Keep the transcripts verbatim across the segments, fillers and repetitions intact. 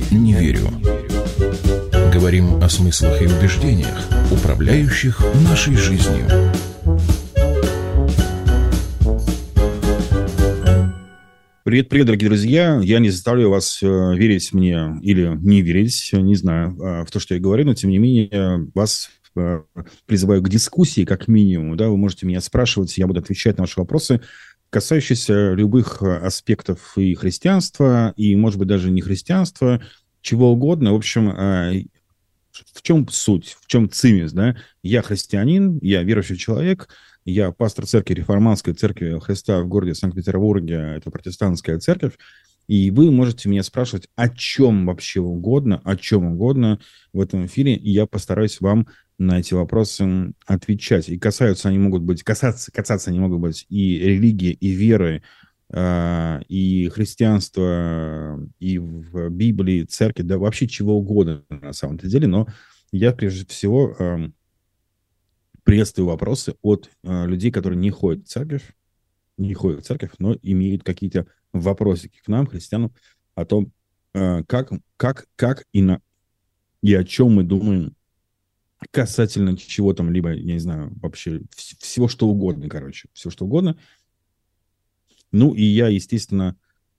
не верю. Говорим о смыслах и убеждениях, управляющих нашей жизнью. Привет-привет, дорогие друзья. Я не заставляю вас э, верить мне или не верить, не знаю, э, в то, что я говорю, но, тем не менее, вас э, призываю к дискуссии, как минимум. Да? Вы можете меня спрашивать, я буду отвечать на ваши вопросы, касающиеся любых аспектов и христианства, и, может быть, даже не христианства, чего угодно. В общем, э, в чем суть, в чем цимис, да? Я христианин, я верующий человек, я пастор церкви, реформатской церкви Христа в городе Санкт-Петербурге, это протестантская церковь, и вы можете меня спрашивать о чем вообще угодно, о чем угодно в этом эфире, и я постараюсь вам на эти вопросы отвечать. И касаются они могут быть, касаться, касаться они могут быть и религии, и веры, и христианства, и в Библии, церкви, да вообще чего угодно на самом-то деле, но я прежде всего э, приветствую вопросы от э, людей, которые не ходят в церковь, не ходят в церковь, но имеют какие-то вопросики к нам, христианам, о том, э, как, как, как и, на, и о чем мы думаем касательно чего там, либо, я не знаю, вообще всего, что угодно, короче, все, что угодно. Ну, и я, естественно,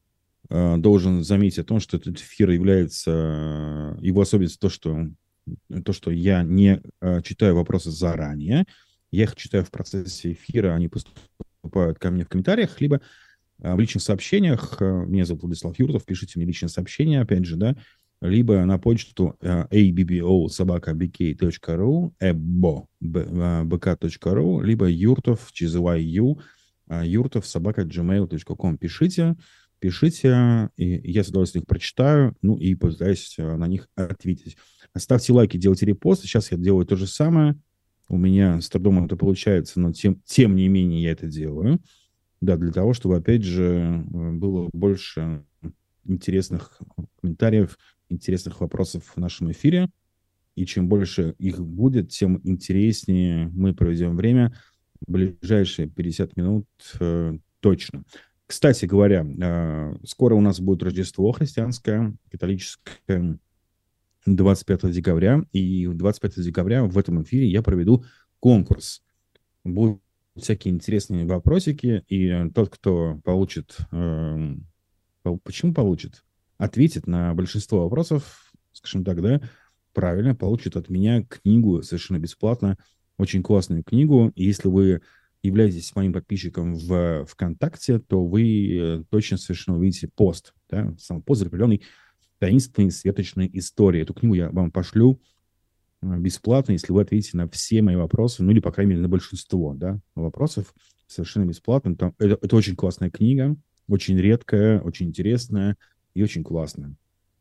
должен заметить о том, что этот эфир является, его особенность то, что, то, что я не читаю вопросы заранее, я их читаю в процессе эфира, они поступают ко мне в комментариях, либо в личных сообщениях. Меня зовут Владислав Юртов, пишите мне личные сообщения, опять же, да, либо на почту эй би би о собака би кей точка ру, эбо би кей точка ру, либо юртов, через вай ю, юртов собака джи мейл точка ком. Пишите, пишите, и я с удовольствием их прочитаю, ну и постараюсь на них ответить. Ставьте лайки, делайте репосты. Сейчас я делаю то же самое. У меня с трудом это получается, но тем, тем не менее я это делаю. Да, для того, чтобы, опять же, было больше интересных комментариев, интересных вопросов в нашем эфире. И чем больше их будет, тем интереснее мы проведем время. Ближайшие пятьдесят минут э, точно. Кстати говоря, э, скоро у нас будет Рождество христианское, католическое, двадцать пятого декабря. И двадцать пятого декабря в этом эфире я проведу конкурс. Будут всякие интересные вопросики, и тот, кто получит... Э, почему получит? Ответит на большинство вопросов, скажем так, да, правильно, получит от меня книгу совершенно бесплатно. Очень классную книгу. И если вы являетесь моим подписчиком в ВКонтакте, то вы точно совершенно увидите пост. Да? Сам пост закрепленный «Таинственные светочные истории». Эту книгу я вам пошлю бесплатно, если вы ответите на все мои вопросы, ну или, по крайней мере, на большинство, да, вопросов совершенно бесплатно. Там, это, это очень классная книга, очень редкая, очень интересная и очень классная.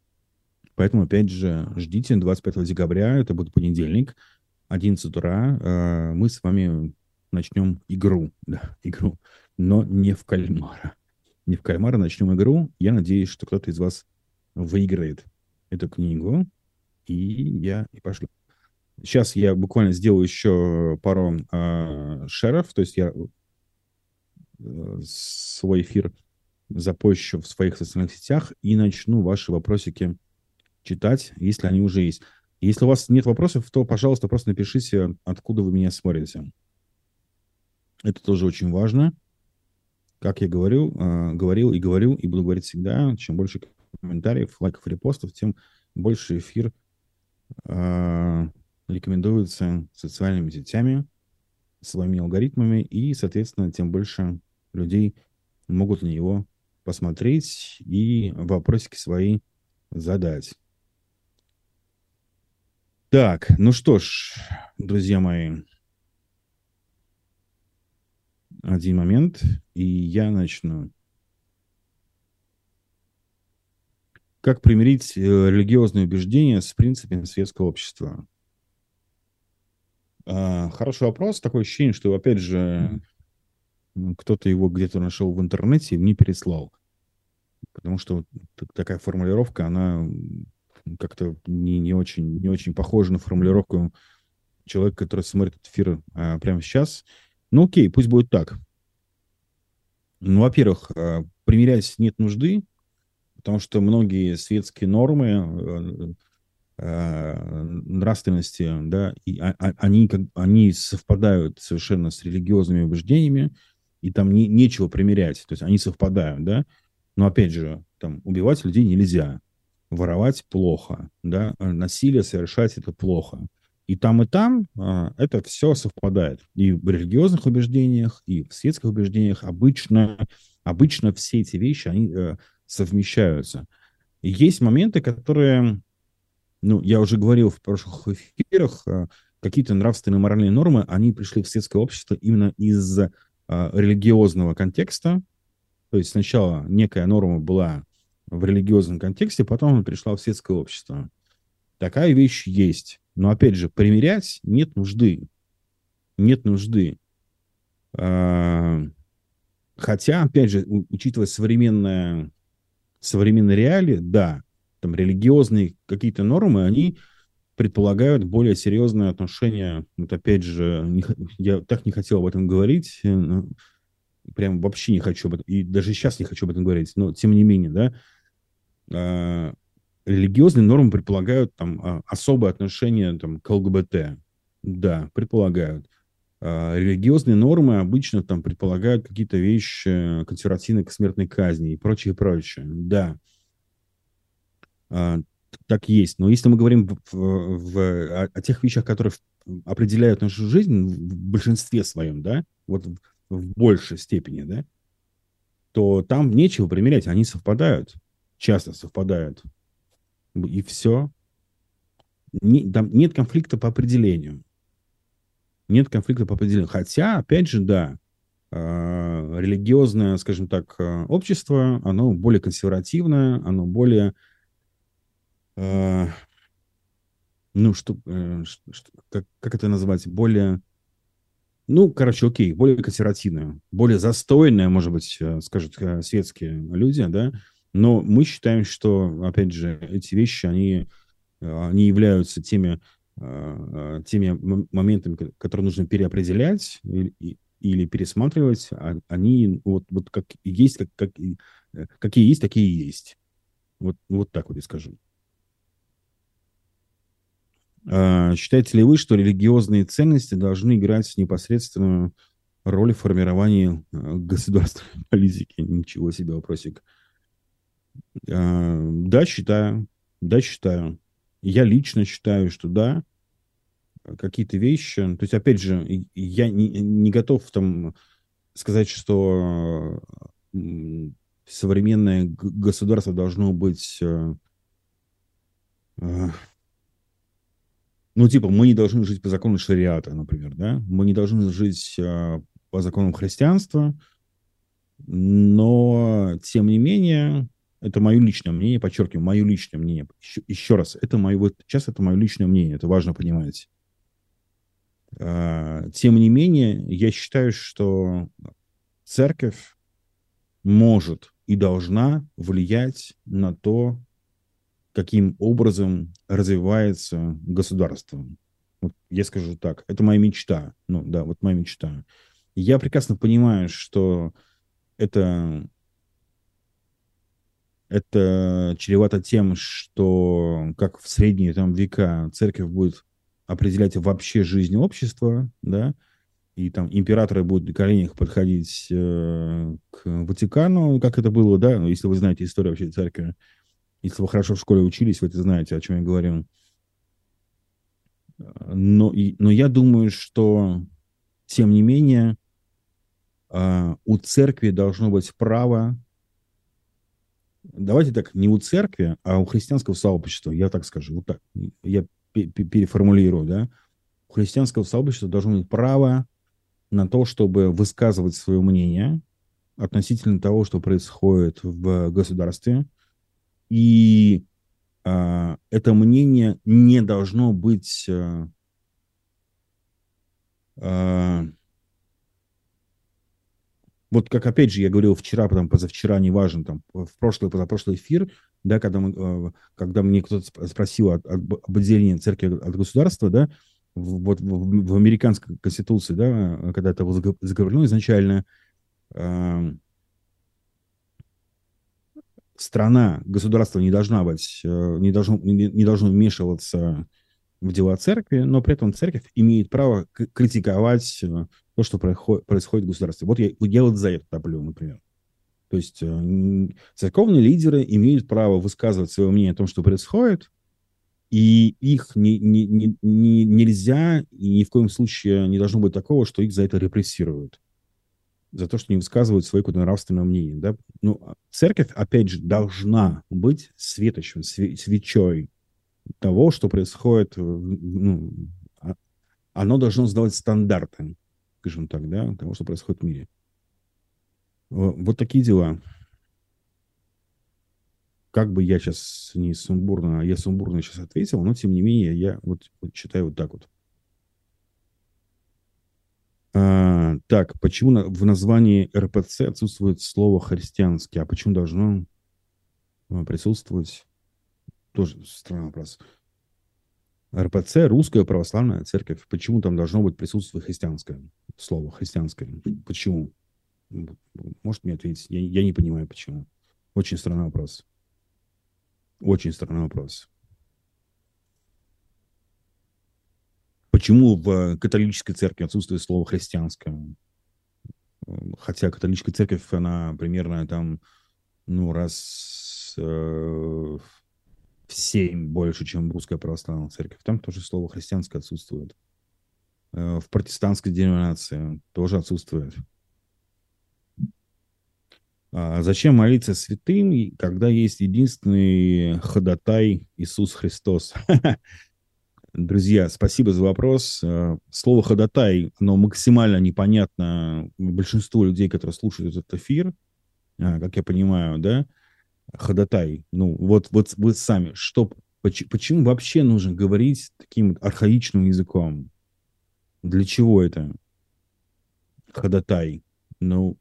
Поэтому, опять же, ждите двадцать пятого декабря, это будет понедельник, одиннадцать утра, мы с вами начнем игру, да, игру, но не в кальмара. Не в кальмара начнем игру. Я надеюсь, что кто-то из вас выиграет эту книгу, и я и пошлю. Сейчас я буквально сделаю еще пару э, шеров, то есть я э, свой эфир запущу в своих социальных сетях и начну ваши вопросики читать, если они уже есть. Если у вас нет вопросов, то, пожалуйста, просто напишите, откуда вы меня смотрите. Это тоже очень важно. Как я говорю, э, говорил и говорю, и буду говорить всегда, чем больше комментариев, лайков, репостов, тем больше эфир э, рекомендуется социальными сетями, своими алгоритмами, и, соответственно, тем больше людей могут на него посмотреть и вопросики свои задать. Так, ну что ж, друзья мои, один момент, и я начну. Как примирить религиозные убеждения с принципами светского общества? А, хороший вопрос. Такое ощущение, что, опять же, кто-то его где-то нашел в интернете и мне переслал. Потому что такая формулировка, она как-то не, не, очень, не очень похожа на формулировку человека, который смотрит этот эфир а, прямо сейчас. Ну окей, пусть будет так. Ну, во-первых, примирять нет нужды. Потому что многие светские нормы э, э, нравственности, да, и, а- а- они, как, они совпадают совершенно с религиозными убеждениями, и там не, нечего примерять. То есть они совпадают, да. Но опять же, там убивать людей нельзя, воровать плохо, да, а насилие совершать это плохо. И там, и там а, это все совпадает. И в религиозных убеждениях, и в светских убеждениях обычно, обычно все эти вещи, они э, совмещаются. И есть моменты, которые, ну, я уже говорил в прошлых эфирах, а, какие-то нравственные моральные нормы, они пришли в светское общество именно из а, религиозного контекста. То есть сначала некая норма была в религиозном контексте, потом она пришла в светское общество. Такая вещь есть. Но, опять же, примерять нет нужды. Нет нужды. А, Хотя, опять же, у- учитывая современное, современные реалии, да, там религиозные какие-то нормы, они предполагают более серьезное отношение. Вот опять же, не х- я так не хотел об этом говорить, э, но прям вообще не хочу об этом, и даже сейчас не хочу об этом говорить, но тем не менее, да, а, религиозные нормы предполагают там а, особое отношение там, к ЛГБТ. Да, предполагают. А, религиозные нормы обычно там предполагают какие-то вещи консервативные к смертной казни и прочее, прочее. Да, а, так есть. Но если мы говорим в, в- в- о, о тех вещах, которые в- определяют нашу жизнь в большинстве своем, да, вот в, в большей степени, да, то там нечего примерять, они совпадают, часто совпадают. И все. Не- там нет конфликта по определению. Нет конфликта по определению. Хотя, опять же, да, э, религиозное, скажем так, э, общество, оно более консервативное, оно более, э, ну, что, э, ш- ш- как, как это назвать, более, ну, короче, окей, более консервативное, более застойное, может быть, э, скажут э, светские люди, да, но мы считаем, что, опять же, эти вещи, они они являются теми, а, теми м- моментами, ко- которые нужно переопределять или, и- или пересматривать. А они вот, вот как есть, как, как, и- э, какие есть, такие и есть. Вот, вот так вот я скажу. А, считаете ли вы, что религиозные ценности должны играть непосредственную роль в формировании а, государственной политики? Ничего себе вопросик. А, да, считаю. Да, считаю. Я лично считаю, что да, какие-то вещи. То есть, опять же, и- и я не, не готов там сказать, что м, современное г- государство должно быть, э, э, ну, типа, мы не должны жить по закону шариата, например, да? Мы не должны жить э, по законам христианства, но, тем не менее, это мое личное мнение, подчеркиваю, мое личное мнение. Еще, еще раз, это мое, вот сейчас это мое личное мнение, это важно понимать. А, Тем не менее, я считаю, что церковь может и должна влиять на то, каким образом развивается государство. Вот я скажу так, это моя мечта. Ну да, вот моя мечта. Я прекрасно понимаю, что это, это чревато тем, что, как в средние там века, церковь будет определять вообще жизнь общества, да, и там императоры будут на коленях подходить э, к Ватикану, как это было, да, ну, если вы знаете историю вообще церкви, если вы хорошо в школе учились, вы это знаете, о чем я говорю. Но, и, но я думаю, что, тем не менее, э, у церкви должно быть право, давайте так, не у церкви, а у христианского сообщества, я так скажу, вот так, я переформулирую, да, у христианского сообщества должно быть право на то, чтобы высказывать свое мнение относительно того, что происходит в государстве. И а, это мнение не должно быть а, а, вот как, опять же, я говорил вчера, потом позавчера, неважно, там, в прошлый, позапрошлый эфир, да, когда, мы, э, когда мне кто-то спросил от, от, об отделении церкви от государства, да, в, вот в, в американской конституции, да, когда это было заговорено изначально, э, страна, государство не должна быть, э, не должно, не, не должно вмешиваться в дела церкви, но при этом церковь имеет право к- критиковать э, то, что происходит, происходит в государстве. Вот я, я вот за это топлю, например. То есть э, церковные лидеры имеют право высказывать свое мнение о том, что происходит, и их не, не, не, не- нельзя, и ни в коем случае не должно быть такого, что их за это репрессируют, за то, что они высказывают свое какое-то нравственное мнение. Да? Ну, а церковь, опять же, должна быть светочем, све- свечой того, что происходит. э, Ну, а- оно должно сдавать стандарты, скажем так, да, того, что происходит в мире. Во- Вот такие дела. Как бы я сейчас не сумбурно, я сумбурно сейчас ответил, но тем не менее я вот, вот считаю вот так вот. А, так, почему на- в названии эр пэ цэ отсутствует слово христианский, а почему должно а, присутствовать? Тоже странный вопрос. эр пэ цэ — Русская Православная Церковь. Почему там должно быть присутствие христианское? Слово христианское. Почему? Может мне ответить? Я, я не понимаю, почему. Очень странный вопрос. Очень странный вопрос. Почему в католической церкви отсутствует слово христианское? Хотя католическая церковь, она примерно там, ну, раз э, в семь больше, чем русская православная церковь. Там тоже слово христианское отсутствует. Э, в протестантской деноминации тоже отсутствует. А зачем молиться святым, когда есть единственный ходатай Иисус Христос? Друзья, спасибо за вопрос. Э, Слово «ходатай», оно максимально непонятно большинству людей, которые слушают этот эфир, а, как я понимаю, да, ходатай. Ну, вот, вот вы сами, что, поч- почему вообще нужно говорить таким архаичным языком? Для чего это ходатай? Ну,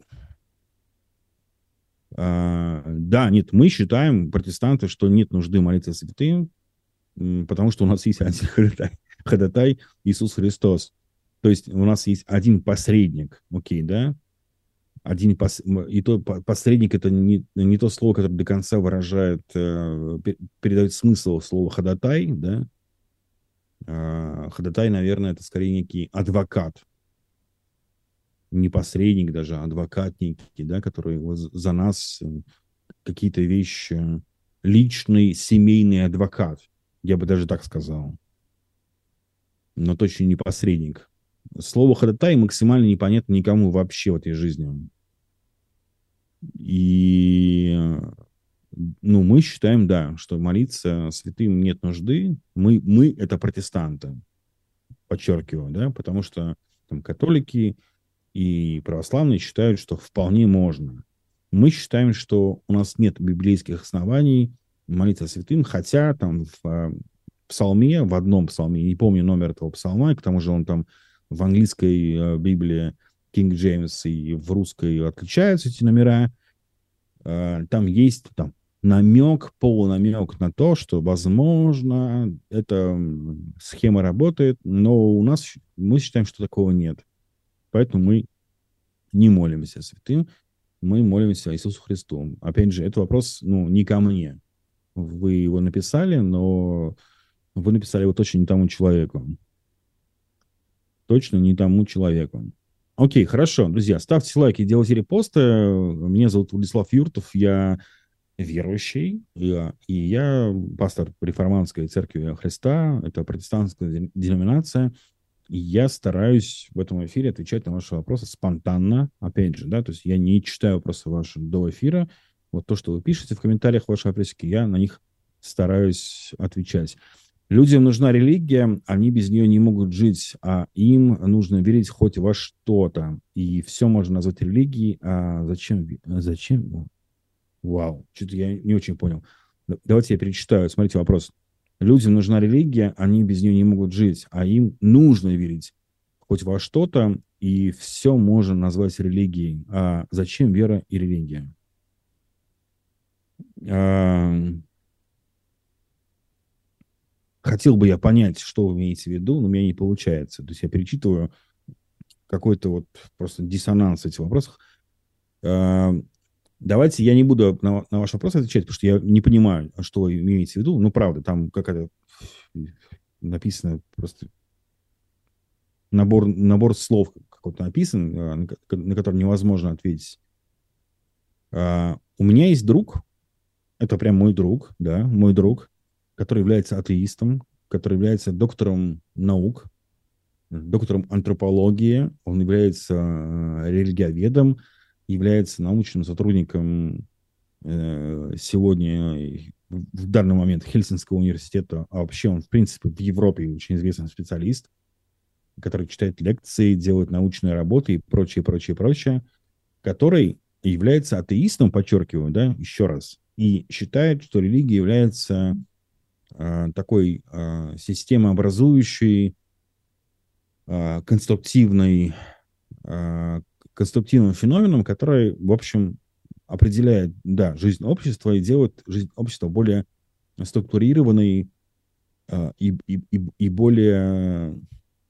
а, да, нет, мы считаем, протестанты, что нет нужды молиться святым, м, потому что у нас есть один ходатай, ходатай Иисус Христос. То есть у нас есть один посредник, окей, да? Один пос... И то по- посредник — это не, не то слово, которое до конца выражает, э, пе- передает смысл слова ходатай, да? А, ходатай, наверное, это скорее некий адвокат, не посредник даже, а адвокат некий, да, который вот за нас э, какие-то вещи, личный семейный адвокат, я бы даже так сказал, но точно не посредник. Слово ходатай максимально непонятно никому вообще в этой жизни. И ну, мы считаем, да, что молиться святым нет нужды. Мы, мы это протестанты, подчеркиваю, да, потому что там католики и православные считают, что вполне можно. Мы считаем, что у нас нет библейских оснований молиться святым, хотя там в э, псалме, в одном псалме, не помню номер этого псалма, к тому же он там в английской э, Библии King James и в русской отличаются эти номера, э, там есть там намек, полунамек на то, что, возможно, эта схема работает, но у нас, мы считаем, что такого нет. Поэтому мы не молимся святым, мы молимся Иисусу Христу. Опять же, это вопрос, ну, не ко мне. Вы его написали, но вы написали его точно не тому человеку. Точно не тому человеку. Окей, хорошо, друзья, ставьте лайки, делайте репосты. Меня зовут Владислав Юртов, я верующий, и, и я пастор реформатской церкви Христа, это протестантская деноминация, и я стараюсь в этом эфире отвечать на ваши вопросы спонтанно, опять же, да, то есть я не читаю вопросы ваши до эфира, вот то, что вы пишете в комментариях в вашей вопросике, я на них стараюсь отвечать. Людям нужна религия, они без нее не могут жить, а им нужно верить хоть во что-то, и все можно назвать религией, а зачем, зачем Вау, что-то я не очень понял. Давайте я перечитаю. Смотрите вопрос. Людям нужна религия, они без нее не могут жить, а им нужно верить хоть во что-то, и все можно назвать религией. А зачем вера и религия? А, хотел бы я понять, что вы имеете в виду, но у меня не получается. То есть я перечитываю какой-то вот просто диссонанс в этих вопросах. А, Давайте я не буду на, на ваш вопрос отвечать, потому что я не понимаю, что вы имеете в виду. Ну, правда, там какая-то написано просто набор, набор слов какой-то написан, а, на, ко- на который невозможно ответить. А, у меня есть друг, это прям мой друг, да, мой друг, который является атеистом, который является доктором наук, доктором антропологии, он является э, религиоведом, является научным сотрудником э, сегодня в данный момент Хельсинского университета, а вообще он, в принципе, в Европе очень известный специалист, который читает лекции, делает научные работы и прочее, прочее, прочее, который является атеистом, подчеркиваю, да, еще раз, и считает, что религия является э, такой э, системообразующей, э, конструктивной, э, конструктивным феноменом, который, в общем, определяет, да, жизнь общества и делает жизнь общества более структурированной э, и, и, и, и более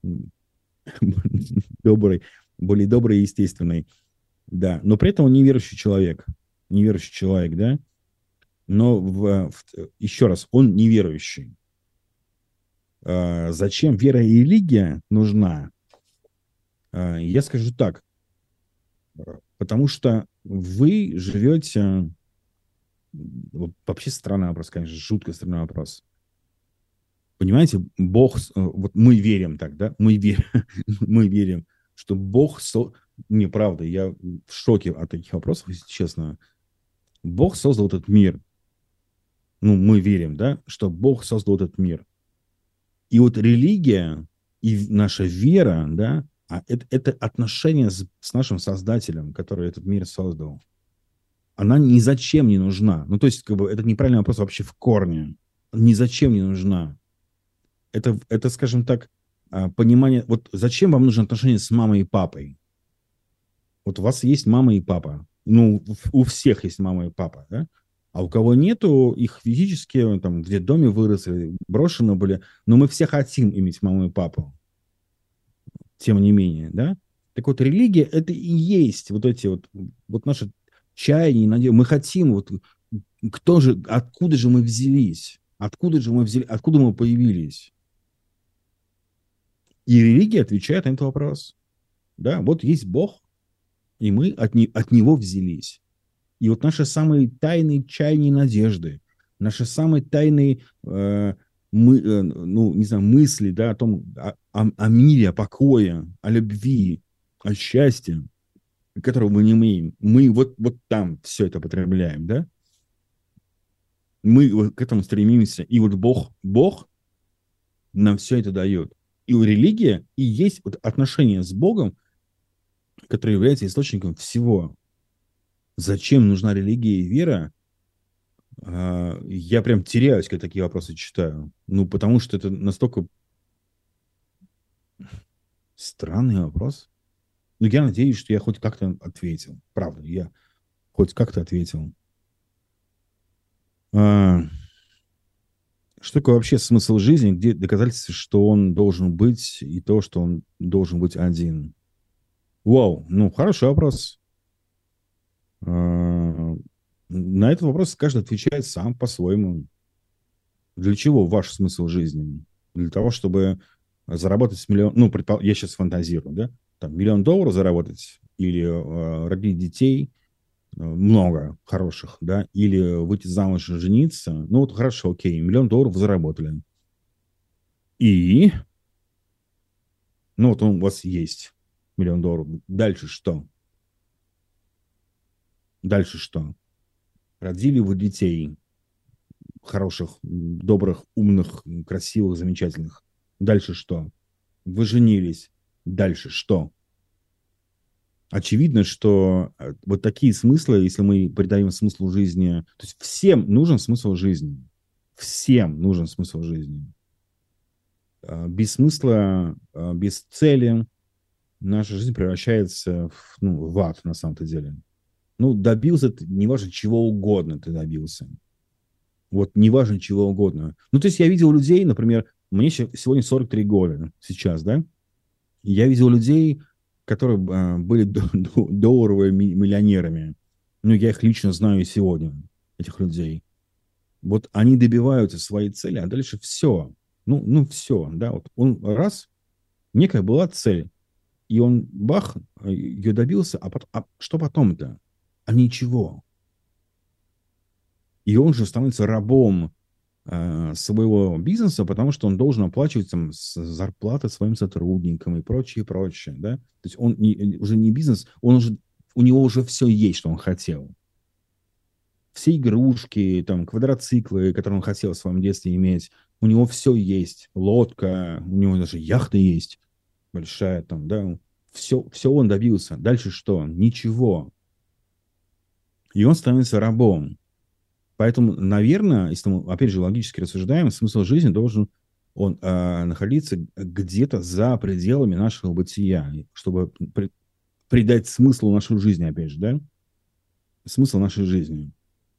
доброй, более доброй и естественной. Да, но при этом он неверующий человек. Неверующий человек, да? Но в, в, еще раз, он неверующий. А, зачем вера и религия нужна? А, я скажу так. Потому что вы живете... Вообще странный вопрос, конечно, жутко странный вопрос. Понимаете, Бог... Вот мы верим так, да? Мы верим, мы верим, что Бог... Со... Неправда, я в шоке от таких вопросов, если честно. Бог создал этот мир. Ну, мы верим, да, что Бог создал этот мир. И вот религия и наша вера, да, а это, это отношение с, с нашим Создателем, который этот мир создал. Она ни зачем не нужна. Ну, то есть, как бы, это неправильный вопрос вообще в корне. Ни зачем не нужна. Это, это, скажем так, понимание... Вот зачем вам нужно отношение с мамой и папой? Вот у вас есть мама и папа. Ну, у всех есть мама и папа, да? А у кого нету, их физически там в детдоме выросли, брошены были. Но мы все хотим иметь маму и папу. Тем не менее, да? Так вот, религия – это и есть вот эти вот, вот наши чаяния, надежды. Мы хотим, вот, кто же, откуда же мы взялись? Откуда же мы взяли, откуда мы появились? И религия отвечает на этот вопрос. Да, вот есть Бог, и мы от, не, от Него взялись. И вот наши самые тайные чаяния и надежды, наши самые тайные э, мы, э, ну, не знаю, мысли, да, о том, о, о, о мире, о покое, о любви, о счастье, которого мы не имеем, мы вот, вот там все это потребляем, да? Мы вот к этому стремимся. И вот Бог, Бог нам все это дает. И у религии и есть вот отношение с Богом, которое является источником всего. Зачем нужна религия и вера? Я прям теряюсь, когда такие вопросы читаю. Ну, потому что это настолько странный вопрос. Но я надеюсь, что я хоть как-то ответил. Правда, я хоть как-то ответил. А, что такое вообще смысл жизни? Где доказательства, что он должен быть, и то, что он должен быть один? Вау, ну, хороший вопрос. А, на этот вопрос каждый отвечает сам по-своему. Для чего ваш смысл жизни? Для того, чтобы заработать миллион... Ну, предпол... я сейчас фантазирую, да? Там, миллион долларов заработать или э, родить детей, э, много хороших, да? Или выйти замуж и жениться. Ну, вот хорошо, окей, миллион долларов заработали. И... Ну, вот он у вас есть миллион долларов. Дальше что? Дальше что? Родили вы детей хороших, добрых, умных, красивых, замечательных. Дальше что? Вы женились. Дальше что? Очевидно, что вот такие смыслы, если мы придаем смыслу жизни... То есть всем нужен смысл жизни. Всем нужен смысл жизни. Без смысла, без цели наша жизнь превращается в, ну, в ад на самом-то деле. Ну, добился ты, неважно, чего угодно ты добился. Вот неважно, чего угодно. Ну, то есть я видел людей, например, мне сегодня сорок три года сейчас, да? Я видел людей, которые были долларовыми миллионерами. Ну, я их лично знаю и сегодня, этих людей. Вот они добиваются своей цели, а дальше все. Ну, ну все, да, вот он раз, некая была цель, и он, бах, ее добился, а, потом, а что потом-то? А ничего. И он же становится рабом э, своего бизнеса, потому что он должен оплачивать там зарплаты своим сотрудникам и прочее, прочее, да. То есть он не, уже не бизнес, он уже, у него уже все есть, что он хотел. Все игрушки, там, квадроциклы, которые он хотел в своем детстве иметь, у него все есть. Лодка, у него даже яхта есть большая, там, да. Все, все он добился. Дальше что? Ничего. И он становится рабом. Поэтому, наверное, если мы, опять же, логически рассуждаем, смысл жизни должен он э, находиться где-то за пределами нашего бытия, чтобы при, придать смысл нашей жизни, опять же, да? Смысл нашей жизни.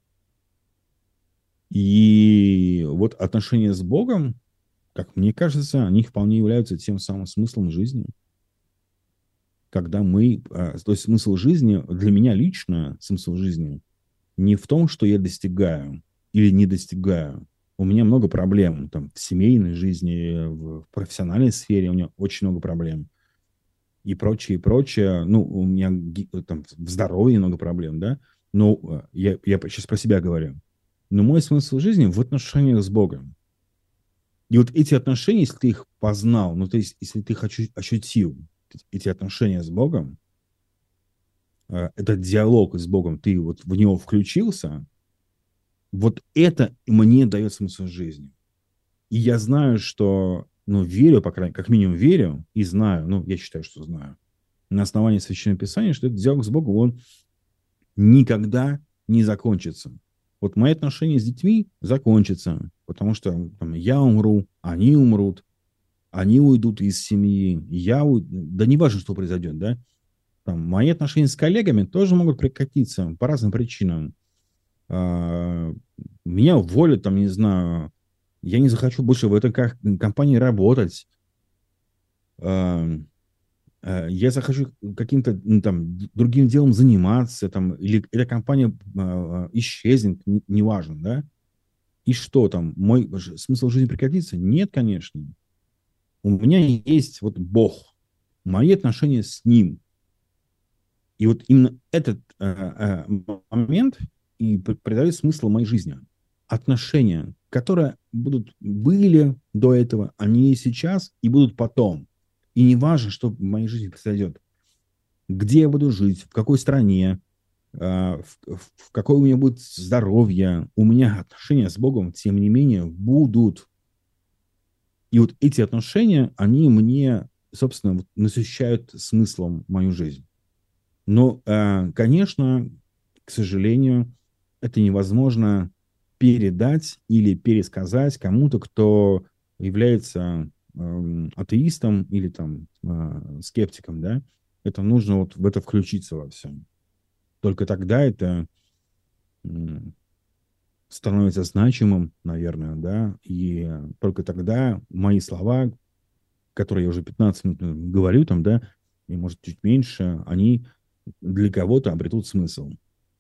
И вот отношения с Богом, как мне кажется, они вполне являются тем самым смыслом жизни. Когда мы... Э, то есть смысл жизни, для меня лично смысл жизни не в том, что я достигаю или не достигаю. У меня много проблем там, в семейной жизни, в профессиональной сфере у меня очень много проблем. И прочее, и прочее. Ну, у меня там в здоровье много проблем, да. Но я, я сейчас про себя говорю. Но мой смысл жизни в отношениях с Богом. И вот эти отношения, если ты их познал, ну, то есть, если ты их ощутил, эти отношения с Богом, этот диалог с Богом, ты вот в него включился, вот это мне дает смысл жизни. И я знаю, что, ну, верю, по крайней мере, как минимум верю, и знаю, ну, я считаю, что знаю, на основании Священного Писания, что этот диалог с Богом, он никогда не закончится. Вот мои отношения с детьми закончатся, потому что там, я умру, они умрут, они уйдут из семьи, я уйду, да не важно, что произойдет, да. Там, мои отношения с коллегами тоже могут прекратиться по разным причинам. А, меня уволят, там, не знаю, я не захочу больше в этой компании работать. А, я захочу каким-то ну, там другим делом заниматься, там, или эта компания а, исчезнет, неважно, не да? И что там, мой смысл жизни прекратится? Нет, конечно. У меня есть вот Бог, мои отношения с Ним. И вот именно этот а, а, момент и придает смысл моей жизни. Отношения, которые будут, были до этого, они и сейчас, и будут потом. И не важно, что в моей жизни произойдет. Где я буду жить, в какой стране, в, в какое у меня будет здоровье. У меня отношения с Богом, тем не менее, будут. И вот эти отношения, они мне, собственно, насыщают смыслом мою жизнь. Но, конечно, к сожалению, это невозможно передать или пересказать кому-то, кто является э, атеистом или там э, скептиком, да. Это нужно вот в это включиться во всем. Только тогда это э, становится значимым, наверное, да, и только тогда мои слова, которые я уже пятнадцать минут говорю там, да, и может чуть меньше, они для кого-то обретут смысл.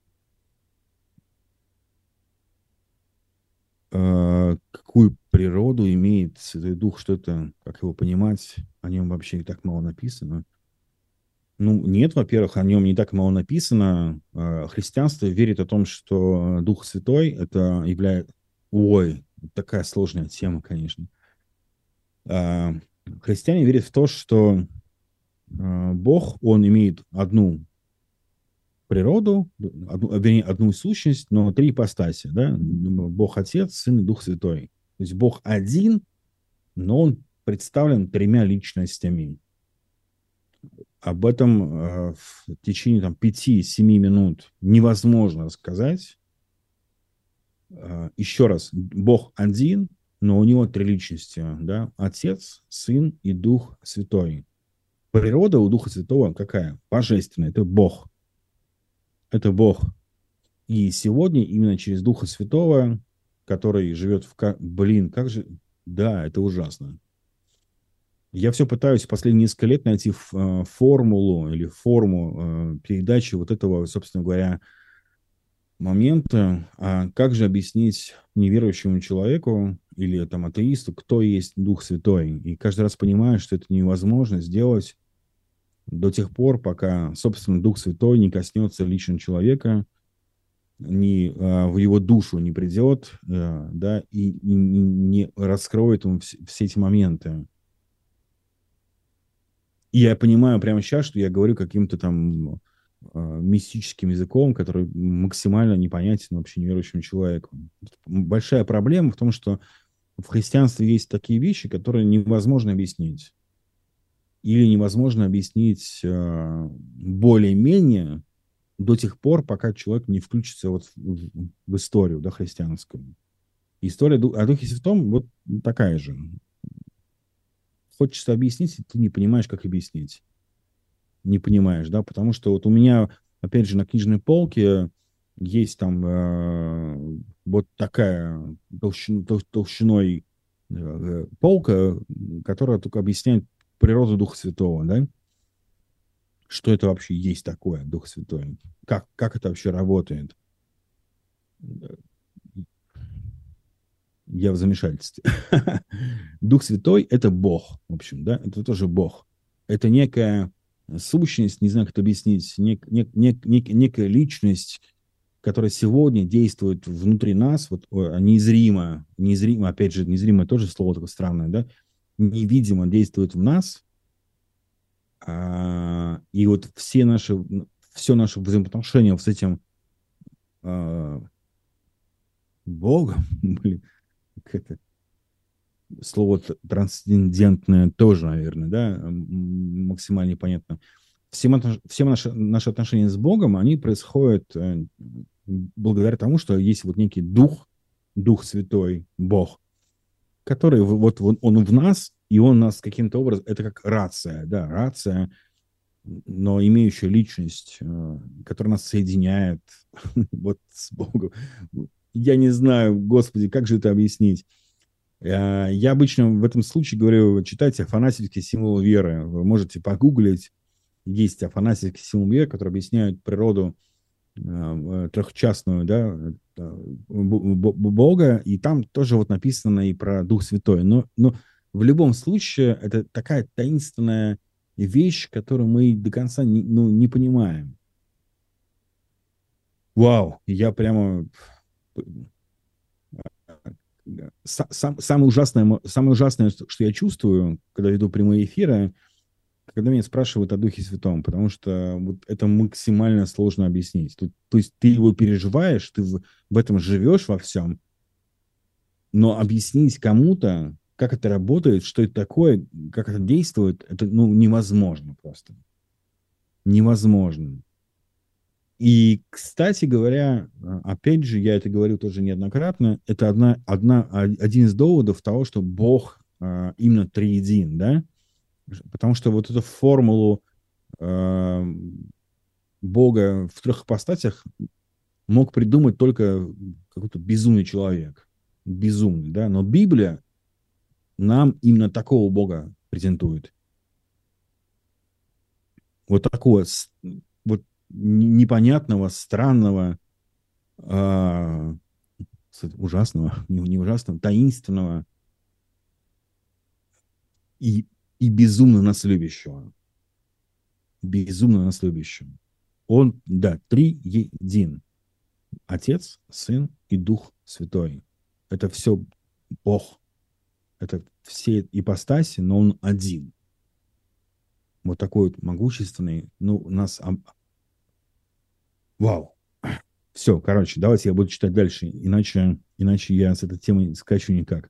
Какую природу имеет Святой Дух, что это, как его понимать, о нем вообще не так мало написано. Ну, нет, во-первых, о нем не так мало написано. Христианство верит о том, что Дух Святой это является... Ой, такая сложная тема, конечно. Христиане верят в то, что Бог, он имеет одну природу, одну, вернее, одну сущность, но три ипостаси, да? Бог Отец, Сын и Дух Святой. То есть Бог один, но он представлен тремя личностями. Об этом э, в течение там, пяти-семи минут невозможно рассказать. Э, еще раз, Бог один, но у него три личности. Да? Отец, Сын и Дух Святой. Природа у Духа Святого какая? Божественная. Это Бог. Это Бог. И сегодня именно через Духа Святого, который живет в... Блин, как же... Да, это ужасно. Я все пытаюсь в последние несколько лет найти формулу или форму передачи вот этого, собственно говоря, моменты, а как же объяснить неверующему человеку или там атеисту, кто есть Дух Святой. И каждый раз понимаю, что это невозможно сделать до тех пор, пока, собственно, Дух Святой не коснется лично человека, не, а, в его душу не придет, а, да, и, и не не раскроет ему все, все эти моменты. И я понимаю прямо сейчас, что я говорю каким-то там а, мистическим языком, который максимально непонятен вообще неверующему человеку. Большая проблема в том, что в христианстве есть такие вещи, которые невозможно объяснить. Или невозможно объяснить а, более-менее до тех пор, пока человек не включится вот в, в историю, да, христианскую. История о Духе Святом вот такая же. Хочется объяснить, и ты не понимаешь, как объяснить. Не понимаешь, да, потому что вот у меня, опять же, на книжной полке есть там э, вот такая толщин, тол, толщиной э, полка, которая только объясняет природу Духа Святого, да, что это вообще есть такое, Дух Святой, как, как это вообще работает. Я в замешательстве. Дух Святой – это Бог, в общем, да, это тоже Бог. Это некая сущность, не знаю, как это объяснить, нек, нек, нек, нек, некая личность, которая сегодня действует внутри нас, вот неизримо, неизримо, опять же, неизримо тоже слово такое странное, да, невидимо действует в нас, а, и вот все наши, все наши взаимоотношения с этим а, Богом, блин, как это, слово трансцендентное тоже, наверное, да, максимально непонятно. Все, все наши, наши отношения с Богом, они происходят э, благодаря тому, что есть вот некий Дух, Дух Святой, Бог, который вот, вот он в нас, и он нас каким-то образом, это как рация, да, рация, но имеющая личность, э, которая нас соединяет вот с Богом. Я не знаю, Господи, как же это объяснить? Я обычно в этом случае говорю, читайте афанасьевские символы веры. Вы можете погуглить. Есть афанасьевские символы веры, которые объясняют природу э, трехчастную, да, Бога. И там тоже вот написано и про Дух Святой. Но, но в любом случае это такая таинственная вещь, которую мы до конца не, ну, не понимаем. Вау, я прямо... Сам, самое, ужасное, самое ужасное, что я чувствую, когда веду прямые эфиры, когда меня спрашивают о Духе Святом, потому что вот это максимально сложно объяснить. Тут, то есть ты его переживаешь, ты в, в этом живешь во всем, но объяснить кому-то, как это работает, что это такое, как это действует, это ну, невозможно просто. Невозможно. И, кстати говоря, опять же, я это говорю тоже неоднократно, это одна, одна, один из доводов того, что Бог а, именно триедин, да? Потому что вот эту формулу а, Бога в трех ипостасях мог придумать только какой-то безумный человек. Безумный, да? Но Библия нам именно такого Бога презентует. Вот такого, вот непонятного, странного, э, ужасного, не, не ужасного, таинственного и, и безумно нас любящего. Безумно нас любящего. Он, да, триедин. Отец, Сын и Дух Святой. Это все Бог. Это все ипостаси, но он один. Вот такой вот могущественный, ну, нас... Вау. Все, короче, давайте я буду читать дальше, иначе, иначе я с этой темой скачу никак.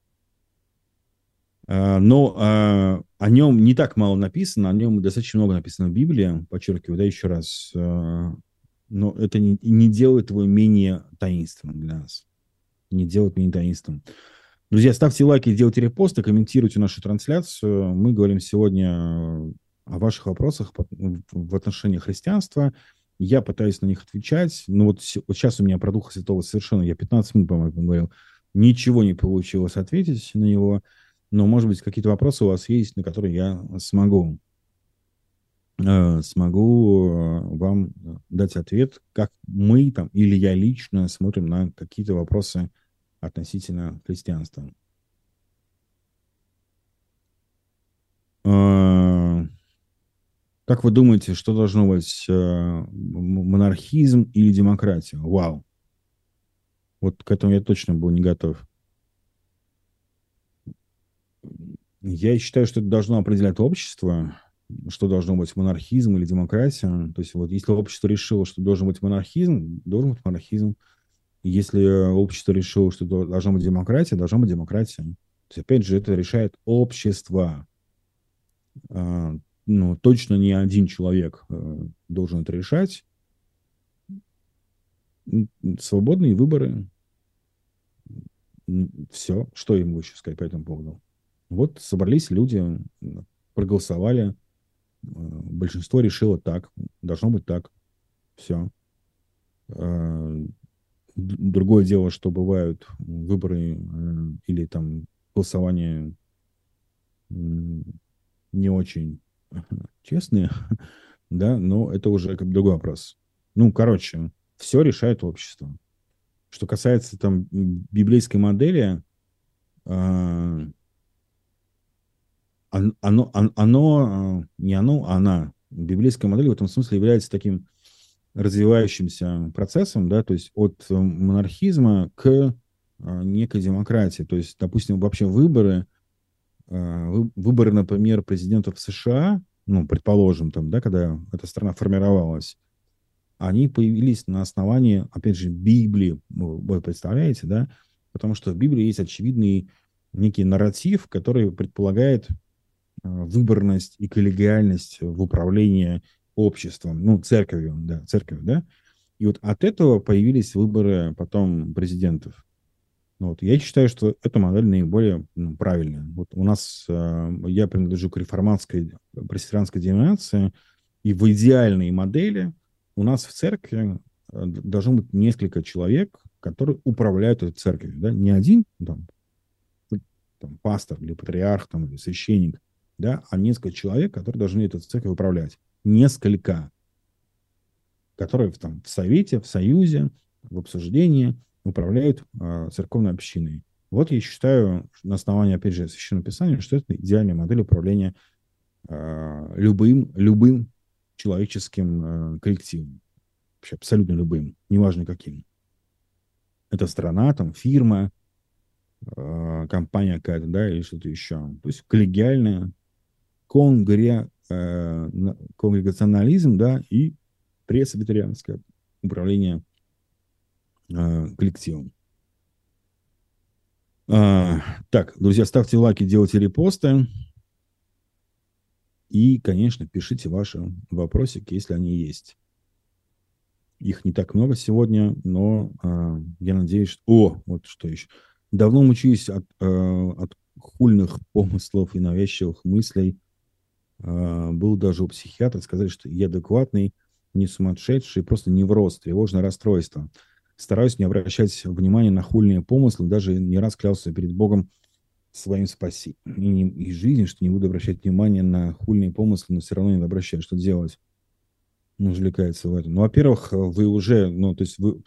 А, но а, о нем не так мало написано, о нем достаточно много написано в Библии, подчеркиваю, да, еще раз. А, но это не, не делает его менее таинственным для нас. Не делает менее таинственным. Друзья, ставьте лайки, делайте репосты, комментируйте нашу трансляцию. Мы говорим сегодня о ваших вопросах в отношении христианства. Я пытаюсь на них отвечать. Ну вот, вот сейчас у меня про Духа Святого совершенно, я пятнадцать минут, по-моему, говорил, ничего не получилось ответить на него. Но, может быть, какие-то вопросы у вас есть, на которые я смогу э, смогу э, вам дать ответ, как мы там или я лично смотрим на какие-то вопросы относительно христианства. Э, Как вы думаете, что должно быть, э, м- монархизм или демократия? Вау. Вот к этому я точно был не готов. Я считаю, что это должно определять общество, что должно быть монархизм или демократия. То есть вот если общество решило, что должен быть монархизм, должен быть монархизм. Если общество решило, что до- должна быть демократия, должна быть демократия. То есть, опять же, это решает общество. А, ну, точно не один человек э, должен это решать. М, Свободные выборы. Все. Что я могу еще сказать по этому поводу? Вот собрались люди, м, проголосовали, э, большинство решило так, должно быть так. Все. Другое дело, что бывают выборы э, или там голосование м, не очень честные, да, но это уже как бы другой вопрос. Ну, короче, все решает общество. Что касается там м, библейской модели, а, он- оно, он- оно, а, не оно, а она, библейская модель в этом смысле является таким развивающимся процессом, да, то есть от э, монархизма к а, некой демократии. То есть, допустим, вообще выборы, а, вы- выборы, например, президентов США, ну, предположим, там, да, когда эта страна формировалась, они появились на основании, опять же, Библии. Вы вы представляете, да? Потому что в Библии есть очевидный некий нарратив, который предполагает э, выборность и коллегиальность в управлении обществом, ну, церковью, да, церковью, да? И вот от этого появились выборы потом президентов. Ну, вот. Я считаю, что эта модель наиболее ну, правильная. Вот у нас, э, я принадлежу к реформатской пресвитерианской деноминации, и в идеальной модели у нас в церкви э, должно быть несколько человек, которые управляют этой церковью. Да? Не один там, там, пастор или патриарх там, или священник, да? А несколько человек, которые должны эту церковь управлять. Несколько, которые в, там, в совете, в союзе, в обсуждении управляют э, церковной общиной. Вот я считаю, на основании, опять же, Священного Писания, что это идеальная модель управления э, любым, любым человеческим э, коллективом. Вообще абсолютно любым, неважно каким. Это страна, там, фирма, э, компания какая-то, да, или что-то еще. То есть коллегиальная, конгре, э, конгрегационализм, да, и пресвитерианское управление э, коллективом. А, так, друзья, ставьте лайки, делайте репосты. И, конечно, пишите ваши вопросики, если они есть. Их не так много сегодня, но а, я надеюсь, что... О, вот что еще. Давно мучаюсь от, а, от хульных помыслов и навязчивых мыслей. А, был даже у психиатра, сказали, что я адекватный, не сумасшедший, просто невроз, тревожное расстройство. Стараюсь не обращать внимания на хульные помыслы, даже не раз клялся перед Богом своим спасением и жизни, что не буду обращать внимание на хульные помыслы, но все равно не обращаю. Что делать? Ну, увлекается в этом. Ну, во-первых, вы уже, ну, то есть вы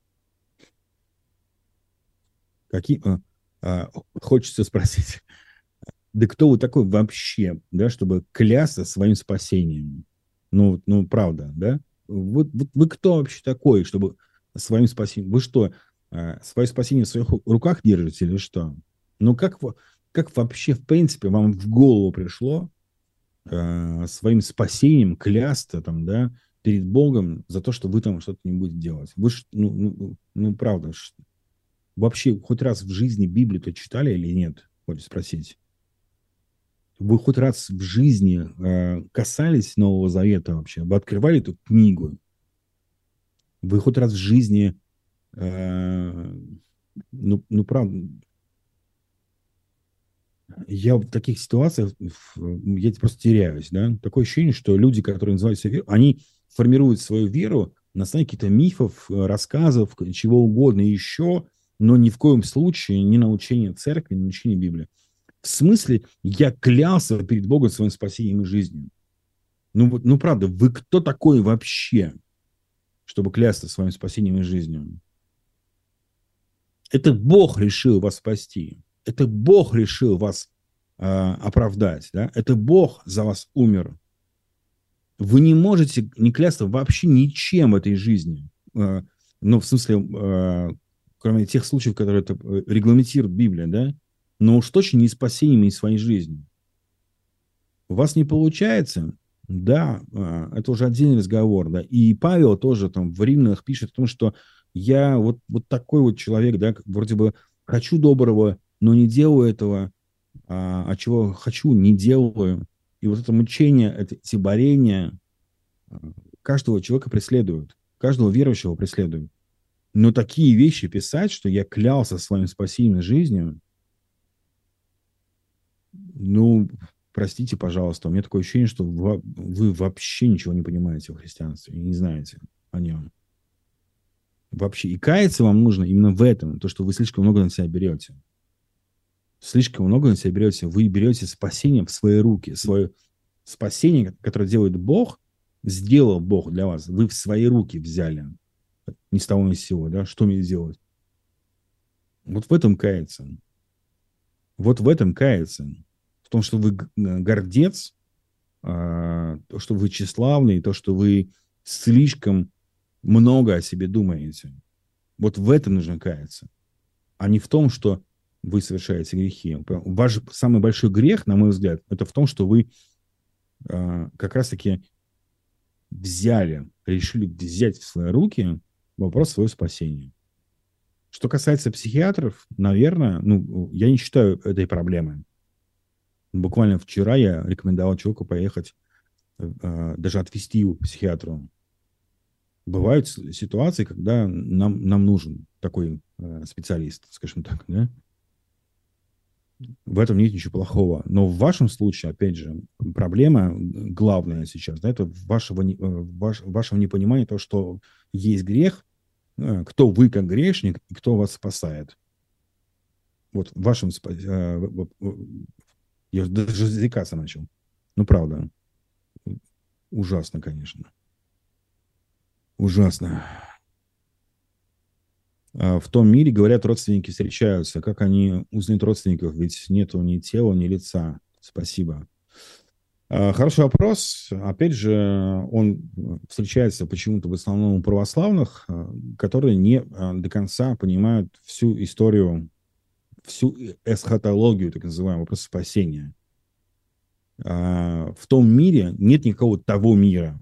какие... а, а, хочется спросить, да кто вы такой вообще, да, чтобы клясться своим спасением? Ну, ну, правда, да? Вот, вот вы кто вообще такой, чтобы своим спасением... Вы что, а, свое спасение в своих руках держите или что? Ну, как, как вообще, в принципе, вам в голову пришло э, своим спасением клясться там, да, перед Богом за то, что вы там что-то не будете делать? Вы ж, ну, ну, ну, правда, ж, вообще хоть раз в жизни Библию-то читали или нет? Хочу спросить. Вы хоть раз в жизни э, касались Нового Завета вообще? Вы открывали эту книгу? Вы хоть раз в жизни, э, ну, ну, правда, я в таких ситуациях, я просто теряюсь, да. Такое ощущение, что люди, которые называют себя верой, они формируют свою веру на основе каких-то мифов, э, рассказов, чего угодно еще, но ни в коем случае не на учение церкви, не на учение Библии. В смысле, я клялся перед Богом своим спасением и жизнью. Ну, вот- ну, правда, вы кто такой вообще, чтобы клясться своим спасением и жизнью? Это Бог решил вас спасти. Это Бог решил вас э, оправдать. Да? Это Бог за вас умер. Вы не можете не клясться вообще ничем в этой жизни. Э, ну, в смысле, э, кроме тех случаев, которые это э, регламентирует Библия, да? Но уж точно не спасением и своей жизнью. У вас не получается? Да, э, это уже отдельный разговор, да. И Павел тоже там в Римлянах пишет о том, что я вот, вот такой вот человек, да, вроде бы хочу доброго, но не делаю этого, а, а чего хочу, не делаю. И вот это мучение, эти борения каждого человека преследуют, каждого верующего преследуют. Но такие вещи писать, что я клялся своим спасением жизнью, ну, простите, пожалуйста, у меня такое ощущение, что вы, вы вообще ничего не понимаете в христианстве и не знаете о нем. Вообще. И каяться вам нужно именно в этом, то, что вы слишком много на себя берете. Слишком много на себя берете. Вы берете спасение в свои руки. Свое спасение, которое делает Бог, сделал Бог для вас. Вы в свои руки взяли. Ни с того, ни с сего. Да? Что мне делать? Вот в этом каяться. Вот в этом каяться. В том, что вы гордец, то, что вы тщеславный, то, что вы слишком много о себе думаете. Вот в этом нужно каяться. А не в том, что вы совершаете грехи. Ваш самый большой грех, на мой взгляд, это в том, что вы как раз-таки взяли, решили взять в свои руки вопрос своего спасения. Что касается психиатров, наверное, ну, я не считаю этой проблемой. Буквально вчера я рекомендовал человеку поехать, э, даже отвезти его к психиатру. Бывают ситуации, когда нам, нам нужен такой э, специалист, скажем так, да? В этом нет ничего плохого. Но в вашем случае, опять же, проблема главная сейчас, да, это вашего, ваш, вашего непонимания того, что есть грех, кто вы как грешник и кто вас спасает. Вот в вашем... Я даже заикаться начал. Ну, правда. Ужасно, конечно. Ужасно. В том мире, говорят, родственники встречаются. Как они узнают родственников? Ведь нету ни тела, ни лица. Спасибо. Хороший вопрос. Опять же, он встречается почему-то в основном у православных, которые не до конца понимают всю историю, всю эсхатологию, так называемого, вопроса спасения. В том мире нет никакого того мира.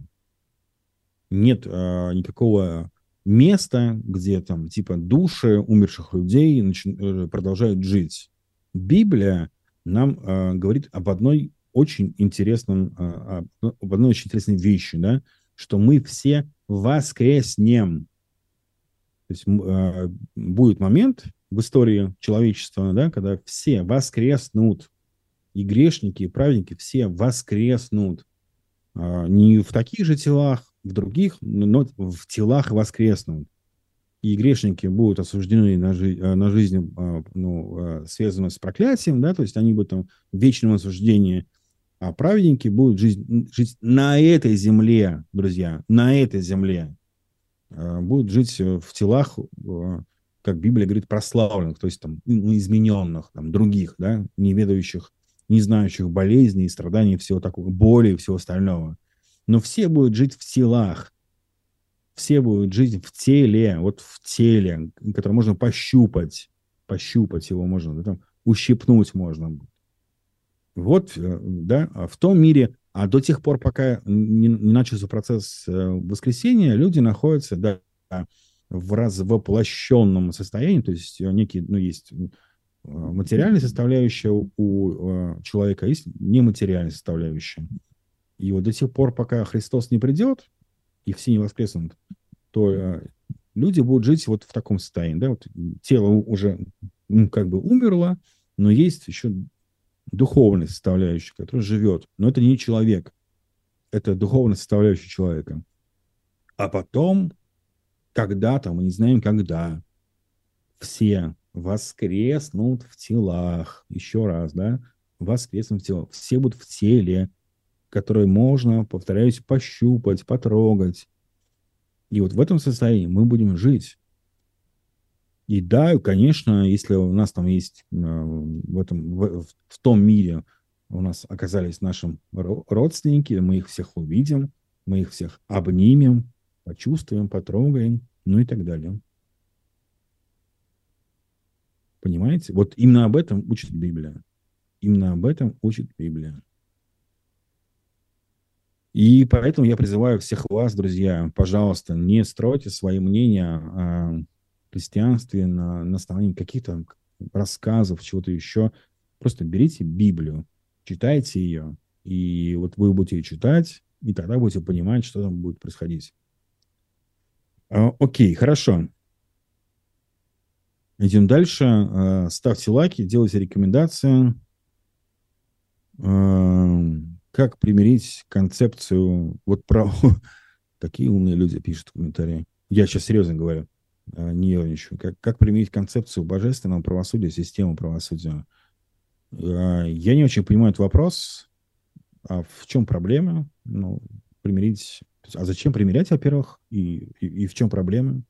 Нет никакого места, где там типа души умерших людей начи- продолжают жить. Библия нам э, говорит об одной очень интересном, э, об одной очень интересной вещи, да, что мы все воскреснем. То есть э, будет момент в истории человечества, да, когда все воскреснут, и грешники, и праведники все воскреснут. Э, не в таких же телах, в других, но в телах воскреснут. И грешники будут осуждены на, жи- на жизнь, ну, связанную с проклятием, да, то есть они будут там в вечном осуждении, а праведники будут жить, жить на этой земле, друзья, на этой земле. Будут жить в телах, как Библия говорит, прославленных, то есть там измененных, там, других, да, не ведающих, не знающих болезней, страданий, всего такого, боли и всего остального. Но все будут жить в телах. Все будут жить в теле, вот в теле, которое можно пощупать. Пощупать его можно, да, там, ущипнуть можно. Вот, да, в том мире, а до тех пор, пока не, не начался процесс воскресения, люди находятся, да, в развоплощенном состоянии, то есть некий, ну, есть материальная составляющая у, у человека, есть нематериальная составляющая. И вот до тех пор, пока Христос не придет, и все не воскреснут, то э, люди будут жить вот в таком состоянии. Да? Вот тело уже ну, как бы умерло, но есть еще духовная составляющая, которая живет. Но это не человек. Это духовная составляющая человека. А потом, когда-то, мы не знаем когда, все воскреснут в телах. Еще раз, да? Воскреснут в телах. Все будут в теле. которые можно, повторяюсь, пощупать, потрогать. И вот в этом состоянии мы будем жить. И да, конечно, если у нас там есть э, в, этом, в, в том мире у нас оказались наши родственники, мы их всех увидим, мы их всех обнимем, почувствуем, потрогаем, ну и так далее. Понимаете? Вот именно об этом учит Библия. Именно об этом учит Библия. И поэтому я призываю всех вас, друзья, пожалуйста, не стройте свои мнения о христианстве на, на основании каких-то рассказов, чего-то еще. Просто берите Библию, читайте ее, и вот вы будете ее читать, и тогда будете понимать, что там будет происходить. А, окей, хорошо. Идем дальше. А, ставьте лайки, делайте рекомендации. А, как примирить концепцию... Вот про... Такие умные люди пишут в комментарии. Я сейчас серьезно говорю. Не ерничаю. Как, как применить концепцию божественного правосудия, систему правосудия? Я не очень понимаю этот вопрос. А в чем проблема? Ну, примирить... А зачем примирять, во-первых? И, и, и в чем проблема?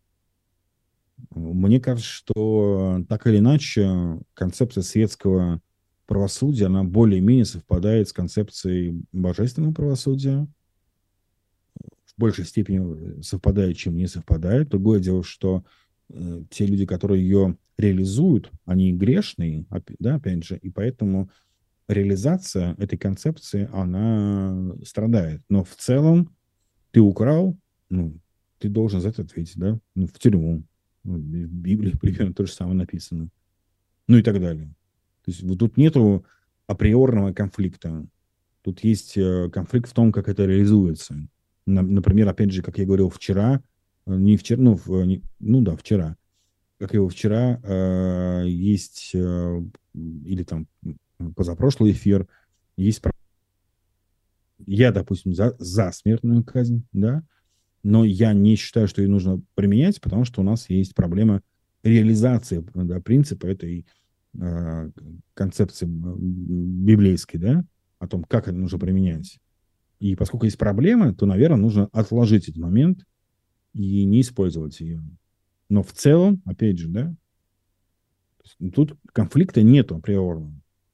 Мне кажется, что так или иначе концепция светского правосудия, она более-менее совпадает с концепцией божественного правосудия. В большей степени совпадает, чем не совпадает. Другое дело, что э, те люди, которые ее реализуют, они грешные, да, опять же, и поэтому реализация этой концепции, она страдает. Но в целом ты украл, ну, ты должен за это ответить, да, ну, в тюрьму. В Библии примерно то же самое написано. Ну и так далее. То есть вот тут нету априорного конфликта. Тут есть э, конфликт в том, как это реализуется. Например, опять же, как я говорил вчера, не вчера, ну, в, не, ну да, вчера, как я его вчера, э, есть, э, или там позапрошлый эфир, есть, я, допустим, за, за смертную казнь, да, но я не считаю, что ее нужно применять, потому что у нас есть проблема реализации, да, принципа этой э, концепции библейской, да, о том, как это нужно применять. И поскольку есть проблема, то, наверное, нужно отложить этот момент и не использовать ее. Но в целом, опять же, да, тут конфликта нету априорно.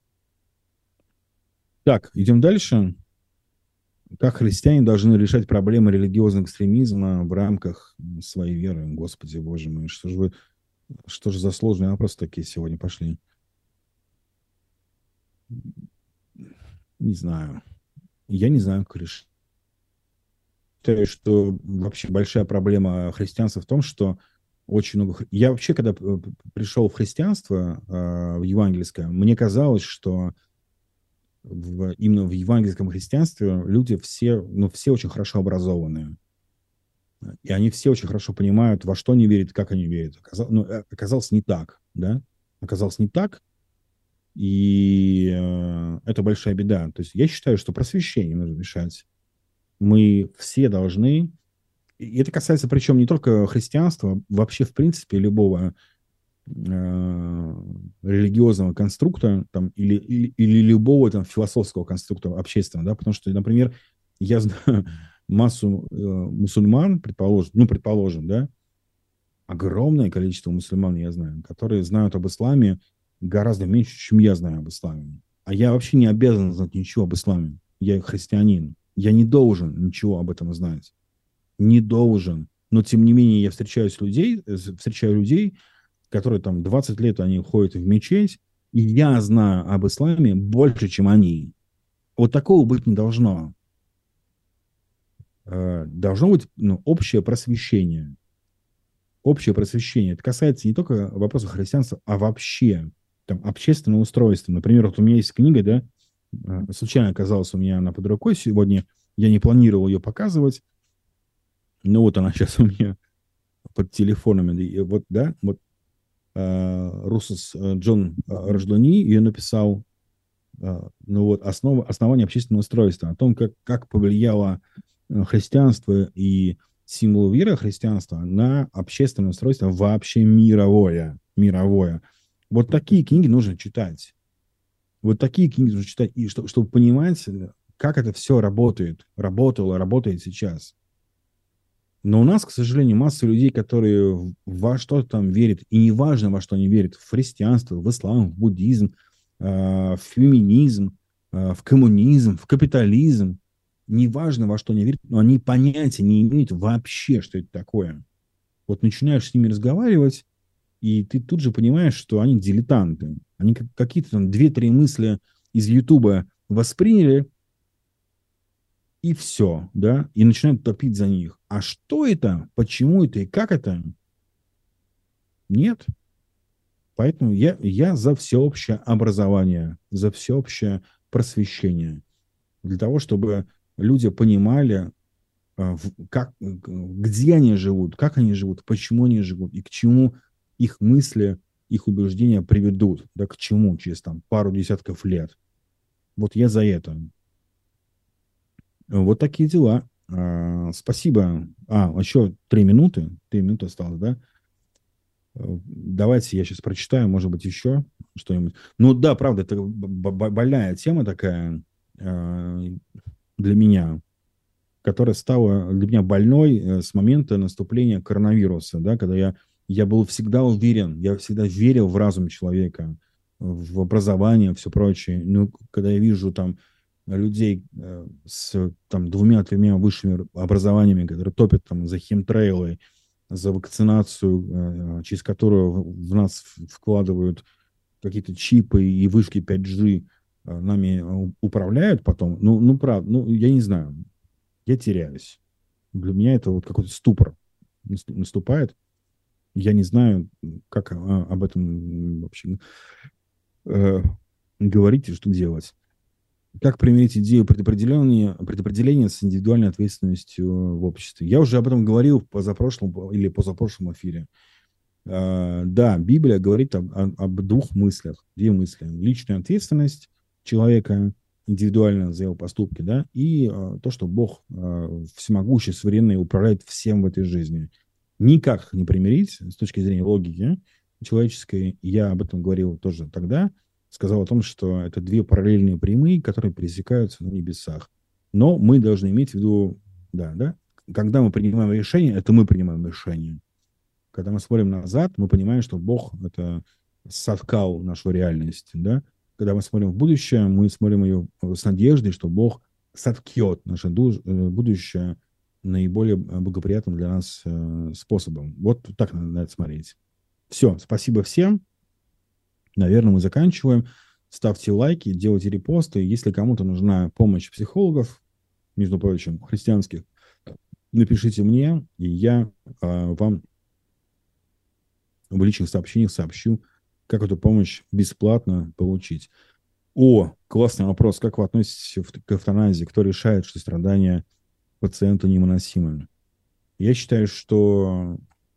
Так, идем дальше. Как христиане должны решать проблемы религиозного экстремизма в рамках своей веры? Господи, Боже мой, что же вы, что же за сложные вопросы такие сегодня пошли? Не знаю. Я не знаю, как решить. Считаю, что вообще большая проблема христианства в том, что очень много... Я вообще, когда пришел в христианство, в евангельское, мне казалось, что в, именно в евангельском христианстве люди все, ну, все очень хорошо образованные. И они все очень хорошо понимают, во что они верят, как они верят. Оказалось, ну, оказалось не так, да? Оказалось не так, и э, это большая беда. То есть я считаю, что просвещение нужно решать. Мы все должны... И это касается, причем, не только христианства, вообще, в принципе, любого э, религиозного конструкта там, или, или, или любого там, философского конструкта общественного. Да? Потому что, например, я знаю массу э, мусульман, предположим, ну, предположим, да, огромное количество мусульман я знаю, которые знают об исламе гораздо меньше, чем я знаю об исламе. А я вообще не обязан знать ничего об исламе. Я христианин. Я не должен ничего об этом знать. Не должен. Но, тем не менее, я встречаюсь людей, встречаю людей, которые там двадцать лет они ходят в мечеть, и я знаю об исламе больше, чем они. Вот такого быть не должно. Должно быть, ну, общее просвещение. Общее просвещение. Это касается не только вопроса христианства, а вообще там, общественного устройства. Например, вот у меня есть книга, да, случайно оказалась у меня она под рукой сегодня. Я не планировал ее показывать, но вот она сейчас у меня под телефоном. И вот, да, вот uh, Русос Джон Рождони ее написал, uh, ну вот, основа, основание общественного устройства, о том, как, как повлияло христианство и символ веры христианства на общественное устройство вообще мировое. Мировое. Вот такие книги нужно читать. Вот такие книги нужно читать, и чтобы, чтобы понимать, как это все работает, работало, работает сейчас. Но у нас, к сожалению, масса людей, которые во что-то там верят, и неважно, во что они верят, в христианство, в ислам, в буддизм, э, в феминизм, э, в коммунизм, в капитализм, неважно, во что они верят, но они понятия не имеют вообще, что это такое. Вот начинаешь с ними разговаривать, и ты тут же понимаешь, что они дилетанты. Они какие-то там две-три мысли из Ютуба восприняли, и все, да, и начинают топить за них. А что это, почему это и как это? Нет. Поэтому я, я за всеобщее образование, за всеобщее просвещение. Для того, чтобы люди понимали, как, где они живут, как они живут, почему они живут, и к чему их мысли, их убеждения приведут, да, к чему через там пару десятков лет. Вот я за это. Вот такие дела. А, спасибо. А, еще три минуты. Три минуты осталось, да? Давайте я сейчас прочитаю, может быть, еще что-нибудь. Ну да, правда, это больная тема такая э, для меня, которая стала для меня больной с момента наступления коронавируса, да, когда я, я был всегда уверен, я всегда верил в разум человека, в образование, все прочее. Ну, когда я вижу там людей э, с там, двумя-тремя высшими образованиями, которые топят там за химтрейлы, за вакцинацию, э, через которую в нас вкладывают какие-то чипы и вышки пять джи, э, нами управляют потом, ну, ну, правда, ну, я не знаю, я теряюсь. Для меня это вот какой-то ступор наступает. Я не знаю, как а, об этом вообще э, говорить и что делать. Как примирить идею предопределения, предопределения с индивидуальной ответственностью в обществе? Я уже об этом говорил в позапрошлом или позапрошлом эфире. Э, да, Библия говорит об, об двух мыслях. Две мысли. Личная ответственность человека индивидуально за его поступки, да, и э, то, что Бог э, всемогущий, суверенный, управляет всем в этой жизни. Никак не примирить с точки зрения логики человеческой. Я об этом говорил тоже тогда. Сказал о том, что это две параллельные прямые, которые пересекаются на небесах. Но мы должны иметь в виду, да, да, когда мы принимаем решение, это мы принимаем решение. Когда мы смотрим назад, мы понимаем, что Бог — это соткал нашу реальность, да. Когда мы смотрим в будущее, мы смотрим ее с надеждой, что Бог соткет наше будущее наиболее благоприятным для нас способом. Вот так надо на это смотреть. Все, спасибо всем. Наверное, мы заканчиваем. Ставьте лайки, делайте репосты. Если кому-то нужна помощь психологов, между прочим, христианских, напишите мне, и я э, вам в личных сообщениях сообщу, как эту помощь бесплатно получить. О, классный вопрос. Как вы относитесь к эвтаназии? Кто решает, что страдания пациента невыносимы? Я считаю, что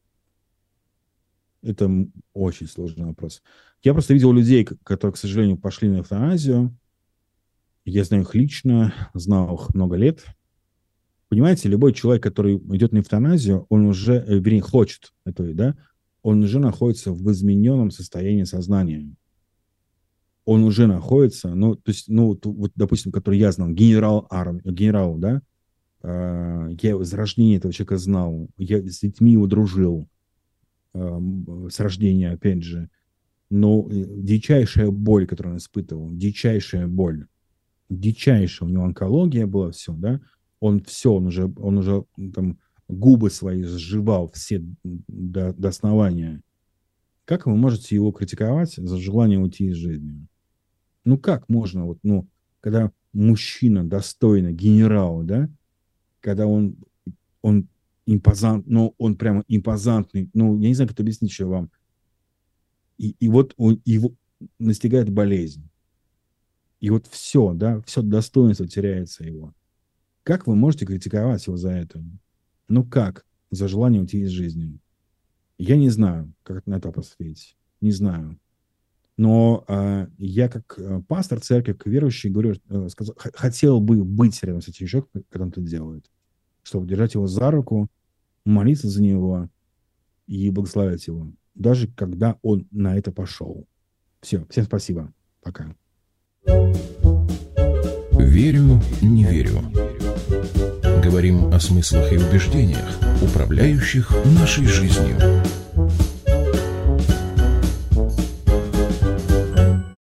это очень сложный вопрос. Я просто видел людей, которые, к сожалению, пошли на эвтаназию. Я знаю их лично, знал их много лет. Понимаете, любой человек, который идет на эвтаназию, он уже, вернее, хочет этого, да, он уже находится в измененном состоянии сознания. Он уже находится, ну, то есть, ну, вот, допустим, который я знал, генерал армии, генерал, да, э, я с рождения этого человека знал, я с детьми его дружил, э, с рождения, опять же, но дичайшая боль, которую он испытывал, дичайшая боль, дичайшая, у него онкология была, все, да, он все, он уже, он уже там губы свои сживал все до, до основания. Как вы можете его критиковать за желание уйти из жизни? Ну, как можно, вот, ну, когда мужчина достойный, генерал, да, когда он, он импозант, ну, он прямо импозантный, ну, я не знаю, как это объяснить еще вам. И, и вот он, его настигает болезнь. И вот все, да, все достоинство теряется его. Как вы можете критиковать его за это? Ну, как? За желание уйти из жизни. Я не знаю, как на это посмотреть. Не знаю. Но э, я как э, пастор церкви, как верующий, говорю, э, сказал, хотел бы быть рядом с этим человеком, когда он это делает. Чтобы держать его за руку, молиться за него и благословить его. Даже когда он на это пошел. Все. Всем спасибо. Пока. Верю, не верю. Говорим о смыслах и убеждениях, управляющих нашей жизнью.